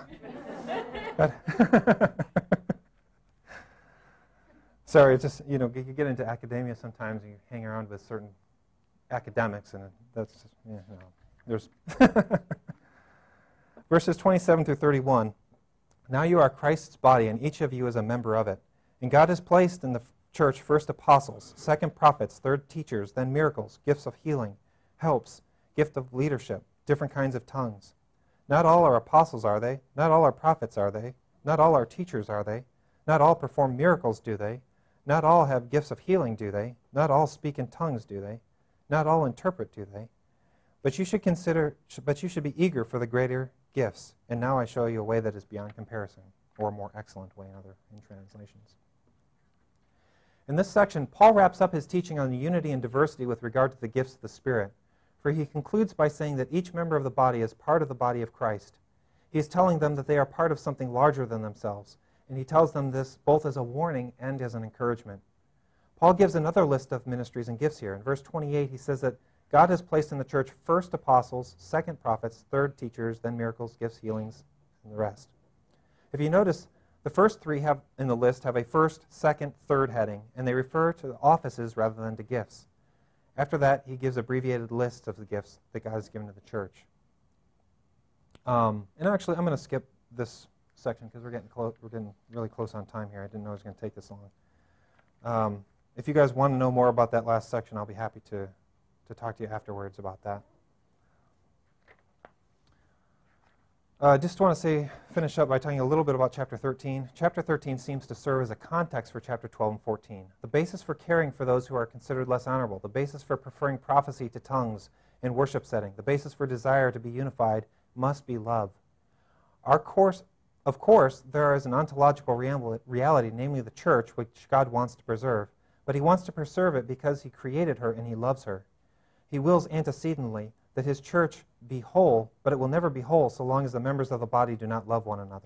Sorry, it's just, you get into academia sometimes and you hang around with certain academics, and that's, there's... Verses 27 through 31. Now you are Christ's body, and each of you is a member of it. And God has placed in the church first apostles, second prophets, third teachers, then miracles, gifts of healing, helps, gift of leadership, different kinds of tongues. Not all are apostles, are they? Not all are prophets, are they? Not all are teachers, are they? Not all perform miracles, do they? Not all have gifts of healing, do they? Not all speak in tongues, do they? Not all interpret, do they? But you should be eager for the greater gifts. And now I show you a way that is beyond comparison, or a more excellent way in translations. In this section, Paul wraps up his teaching on the unity and diversity with regard to the gifts of the Spirit, for he concludes by saying that each member of the body is part of the body of Christ. He's telling them that they are part of something larger than themselves, and he tells them this both as a warning and as an encouragement. Paul gives another list of ministries and gifts here. In verse 28, he says that God has placed in the church first apostles, second prophets, third teachers, then miracles, gifts, healings, and the rest. If you notice, the first three in the list have a first, second, third heading, and they refer to offices rather than to gifts. After that, he gives abbreviated lists of the gifts that God has given to the church. And actually, I'm going to skip this section because we're getting really close on time here. I didn't know it was going to take this long. If you guys want to know more about that last section, I'll be happy to talk to you afterwards about that. Just want to finish up by telling you a little bit about chapter 13. Chapter 13 seems to serve as a context for chapter 12 and 14. The basis for caring for those who are considered less honorable, the basis for preferring prophecy to tongues in worship setting, the basis for desire to be unified must be love. Of course, there is an ontological reality, namely the church, which God wants to preserve, but he wants to preserve it because he created her and he loves her. He wills antecedently that his church be whole, but it will never be whole so long as the members of the body do not love one another.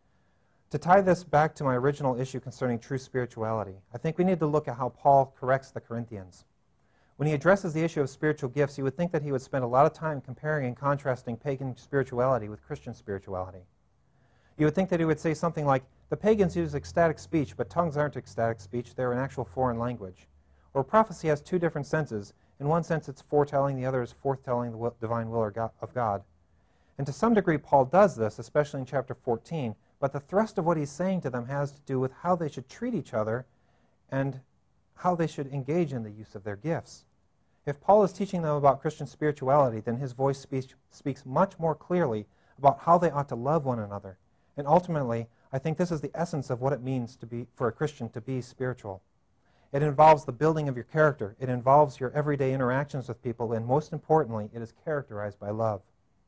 To tie this back to my original issue concerning true spirituality, I think we need to look at how Paul corrects the Corinthians. When he addresses the issue of spiritual gifts, you would think that he would spend a lot of time comparing and contrasting pagan spirituality with Christian spirituality. You would think that he would say something like, the pagans use ecstatic speech, but tongues aren't ecstatic speech, they're an actual foreign language. Or prophecy has two different senses. In one sense, it's foretelling, the other is forthtelling the divine will of God. And to some degree, Paul does this, especially in chapter 14, but the thrust of what he's saying to them has to do with how they should treat each other and how they should engage in the use of their gifts. If Paul is teaching them about Christian spirituality, then his voice speaks much more clearly about how they ought to love one another. And ultimately, I think this is the essence of what it means for a Christian to be spiritual. It involves the building of your character. It involves your everyday interactions with people, and most importantly, it is characterized by love.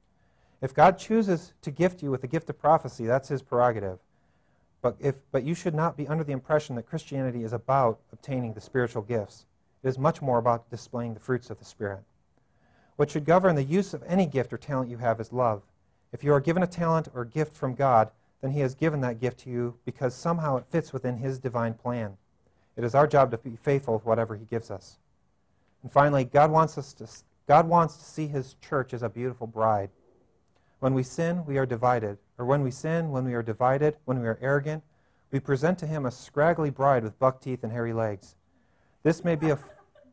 If God chooses to gift you with the gift of prophecy, that's his prerogative. But you should not be under the impression that Christianity is about obtaining the spiritual gifts. It is much more about displaying the fruits of the Spirit. What should govern the use of any gift or talent you have is love. If you are given a talent or gift from God, then he has given that gift to you because somehow it fits within his divine plan. It is our job to be faithful with whatever he gives us. And finally, God wants to see his church as a beautiful bride. When we sin, we are divided. Or when we sin, when we are divided, when we are arrogant, we present to him a scraggly bride with buck teeth and hairy legs. This may be a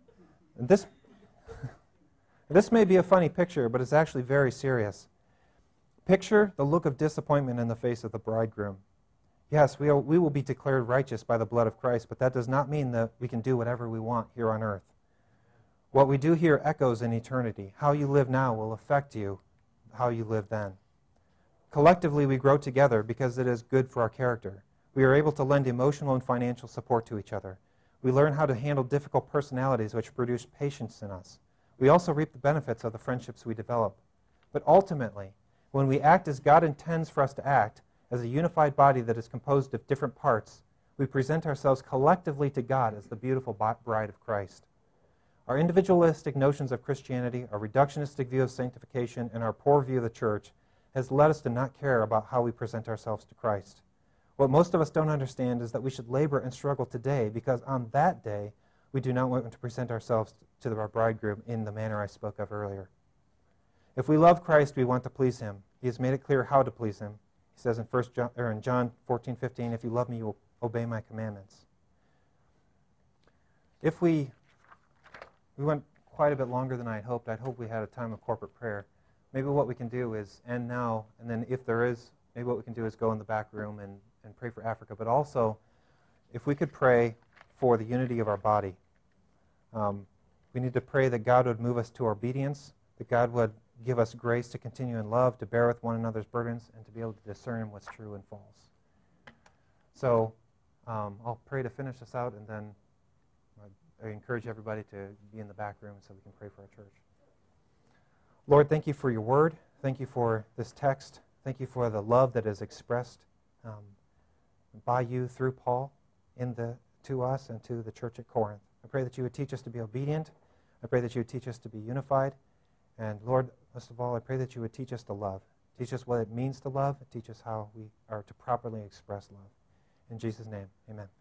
funny picture, but it's actually very serious. Picture the look of disappointment in the face of the bridegroom. Yes, we will be declared righteous by the blood of Christ, but that does not mean that we can do whatever we want here on earth. What we do here echoes in eternity. How you live now will affect you, how you live then. Collectively, we grow together because it is good for our character. We are able to lend emotional and financial support to each other. We learn how to handle difficult personalities which produce patience in us. We also reap the benefits of the friendships we develop. But ultimately, when we act as God intends for us to act, as a unified body that is composed of different parts, we present ourselves collectively to God as the beautiful bride of Christ. Our individualistic notions of Christianity, our reductionistic view of sanctification, and our poor view of the church has led us to not care about how we present ourselves to Christ. What most of us don't understand is that we should labor and struggle today because on that day, we do not want to present ourselves to our bridegroom in the manner I spoke of earlier. If we love Christ, we want to please him. He has made it clear how to please him. He says in John 14:15, if you love me, you will obey my commandments. If we went quite a bit longer than I had hoped. I'd hoped we had a time of corporate prayer. Maybe what we can do is end now, and then if there is, maybe what we can do is go in the back room and pray for Africa. But also, if we could pray for the unity of our body. We need to pray that God would move us to obedience, that God would give us grace to continue in love, to bear with one another's burdens, and to be able to discern what's true and false. So I'll pray to finish this out, and then I encourage everybody to be in the back room so we can pray for our church. Lord, thank you for your word. Thank you for this text. Thank you for the love that is expressed by you through Paul to us and to the church at Corinth. I pray that you would teach us to be obedient. I pray that you would teach us to be unified. And Lord, most of all, I pray that you would teach us to love. Teach us what it means to love. Teach us how we are to properly express love. In Jesus' name, amen.